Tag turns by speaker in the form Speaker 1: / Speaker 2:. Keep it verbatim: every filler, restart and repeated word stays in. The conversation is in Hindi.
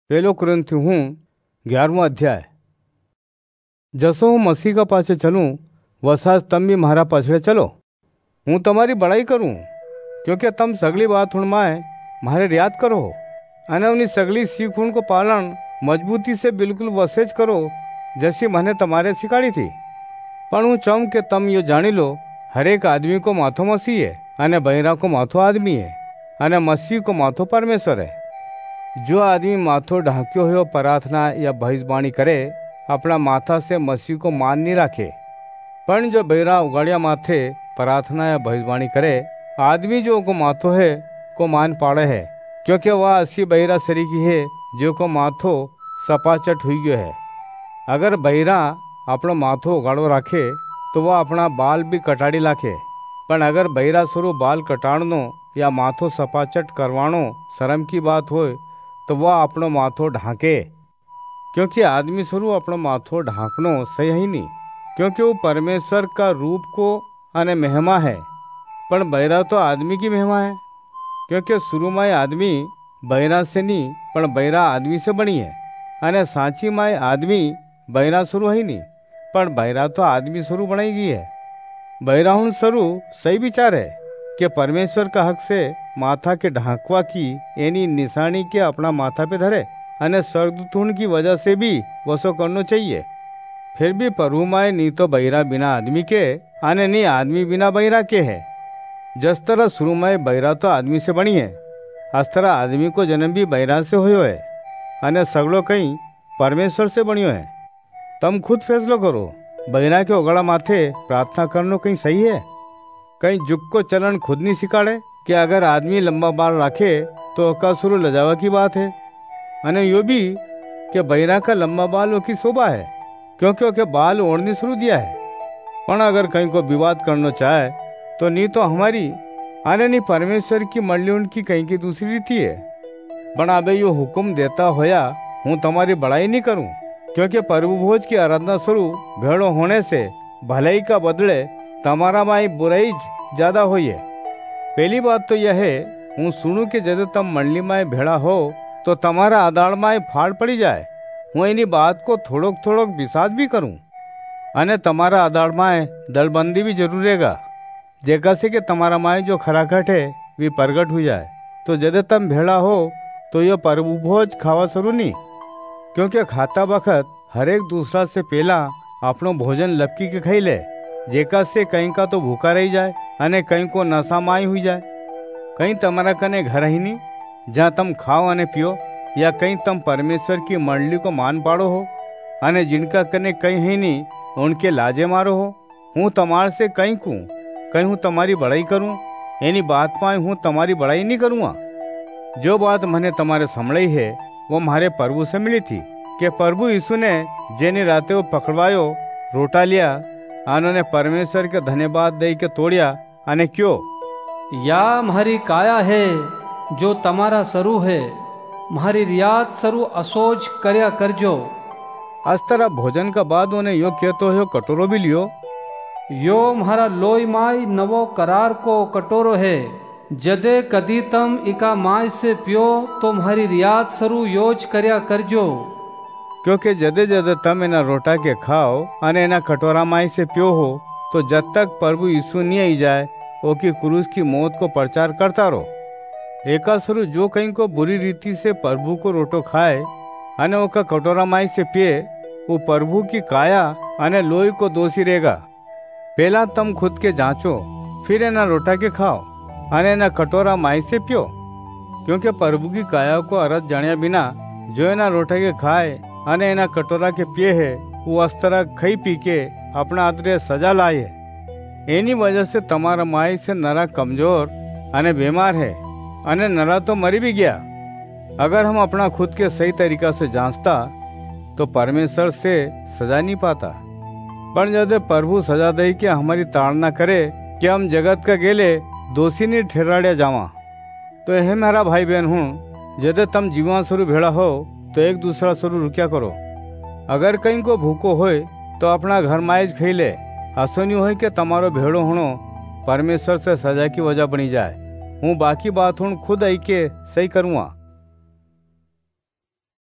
Speaker 1: पहलो कुरिन्थियों हूँ ग्यारहवां अध्याय। जसो हूँ मसीह का पाछे चलूँ वसा तम भी मारा पाछड़े चलो। हूँ तमारी बड़ाई करूँ क्योंकि तम सगली बात हुण माए मारे याद करो अने उनी सगली सीख हुण को पालन मजबूती से बिल्कुल वसेज करो जैसी मैंने तमारे सिखाड़ी थी। पण हूँ चाहूँ कि तम यो जानी लो, हरेक आदमी को माथो मसीह है अने बहिरा को माथो आदमी है अने मसीह को माथो परमेश्वर है। जो आदमी माथो ढांक्यो हुए प्रार्थना या भविष्यवाणी करे अपना माथा से मसीह को मान नहीं राखे। पण जो बहिरा उगाड़िया माथे प्रार्थना या भविष्यवाणी करे आदमी जो को माथो है को मान पाड़े है, क्योंकि वह असी बहिरा सरीकी है जो को माथो सपाचट हुई गयो है। अगर बहिरा अपनो माथो उगाड़ो राखे तो वह अपना बाल भी कटाड़ी लाखे, पण अगर बहिरा स्वरूप बाल कटाड़नो या माथो सपाचट करवाणो शर्म की बात होए तो वह अपनो माथो ढांके, क्योंकि आदमी स्वरूप अपनो माथो ढांकनो सही ही नहीं, क्योंकि वो परमेश्वर का रूप को अने महिमा है। पण बहिरा तो आदमी की महिमा है, क्योंकि शुरू में आदमी बहिरा से नहीं पण बहिरा आदमी से बनी है, अने साची में आदमी बहिरा शुरू ही नहीं पण बहिरा तो आदमी शुरू बनाई गई है। बहिरा हुण शुरू सही विचार है कि परमेश्वर का हक से माथा के ढांकवा की एनी निशानी के अपना माथा पे धरे अने स्वर्गदूतों की वजह से भी वसो करना चाहिए। फिर भी प्रभु माए नी तो बहिरा बिना आदमी के अने नी आदमी बिना बहिरा के है। जिस तरह शुरू में बहिरा तो आदमी से बनी है, इस तरह आदमी को जन्म भी बहिरा से होयो है अने सगलो कहीं परमेश्वर से बनियो है। तम खुद फैसलो करो, बहिरा के उगड़ा माथे प्रार्थना करनो कहीं सही है? कहीं जुग को चलन खुद नहीं सिखाड़े कि अगर आदमी लंबा बाल रखे तो का शुरू लजावा की बात है, अने यो भी कि बहिरा का लंबा बाल की शोभा है क्योंकि ओके बाल ओढ़ने शुरू दिया है। पण अगर कहीं को विवाद करना चाहे तो नहीं तो हमारी आने नहीं परमेश्वर की मंडली उनकी कहीं की दूसरी रीति है। पण अबे यो हुक्म देता होया हूँ तुम्हारी बड़ाई नहीं करूँ, क्योंकि प्रभु भोज की आराधना स्वरूप भेड़ो होने से भलाई का बदले तमारा माई बुराई ज्यादा हुई है। पहली बात तो यह है, हूँ सुनू कि जब तम मंडली माए भेड़ा हो तो तमारा आदाड़ माए फाड़ पड़ी जाए। हूँ इन्हीं बात को थोड़ोक थोड़ोक विश्वास भी करूँ अने तमारा आदाड़ माए दलबंदी भी जरूर रहेगा, जेका से कि तमारा माए जो खराखट है वे प्रगट हो जाए। तो जब तम भेड़ा हो तो यह प्रभु भोज खावा शुरू नहीं, क्योंकि खाता बखत हर एक दूसरा से पहला अपनो भोजन लपकी के खाई ले, जेका से कहीं का तो भूखा रही जाए अने कहीं को नशा माई हुई जाए। कहीं तमारा कने घर ही नहीं जहाँ तम खाओ अने पियो, या कहीं तम परमेश्वर की मंडली को मान पाड़ो हो अने जिनका कने कहीं ही नहीं उनके लाजे मारो हो। हूँ तमार से कहीं कूँ कहीं हूँ तुम्हारी बड़ाई करूँ, यानी बात पाए हूँ तुम्हारी बड़ाई नहीं करूँगा। जो बात मैंने तुम्हारे समझाई है वो हमारे प्रभु से मिली थी कि प्रभु यीशु ने जेनी राते वो पकड़वायो रोटा लिया, उन्होंने परमेश्वर के धन्यवाद दे के तोड़िया अने क्यों,
Speaker 2: या म्हारी काया है जो तमारा सरू है, म्हारी रियात सरू असोज करया करजो।
Speaker 1: इस तरह भोजन का बाद उन्हें यो कहतो है कटोरो भी लियो,
Speaker 2: यो म्हारा लोई माई नवो करार को कटोरो है, जदे कदी तम इका माय से पियो तो म्हारी रियात सरू योज करया करजो।
Speaker 1: क्योंकि जदे जदे तम एना रोटा के खाओ अने एना कटोरा माई से पियो हो तो जब तक प्रभु यीशु नहीं आई जाए ओकी क्रूस की मौत को प्रचार करता रहो। एका स्वरूप जो कहीं को बुरी रीति से प्रभु को रोटो खाए अने ओका कटोरा माई से पिए वो प्रभु की काया अने लोई को दोषी रहेगा। पहला तम खुद के जांचो, फिर एना रोटा के खाओ अने एना कटोरा माई से पियो, क्योंकि प्रभु की काया को अरज जानिया बिना जो एना रोटा के खाए अने एना कटोरा के पिए है वो अस तरह खाई पी के अपना आदरे सजा लाए है। एनी वजह से तमारा माई से नरा कमजोर अने बीमार है अने नरा तो मरी भी गया। अगर हम अपना खुद के सही तरीका से जांचता तो परमेश्वर से सजा नहीं पाता। पर जब प्रभु सजा दे के हमारी ताड़ना करे कि हम जगत का गेले दोषी नहीं ठहराड़िया जावा, तो यह मेरा भाई बहन हूँ, जब तम जीवा स्वरूप भेड़ा हो तो एक दूसरा स्वरूप रुकिया करो। अगर कहीं को भूखो होए तो अपना घर माइज खाई ले, ऐसो नहीं हो कि तमारो भेड़ो होनो परमेश्वर से सजा की वजह बनी जाए। हूँ बाकी बात हूँ खुद आई के सही करूँगा।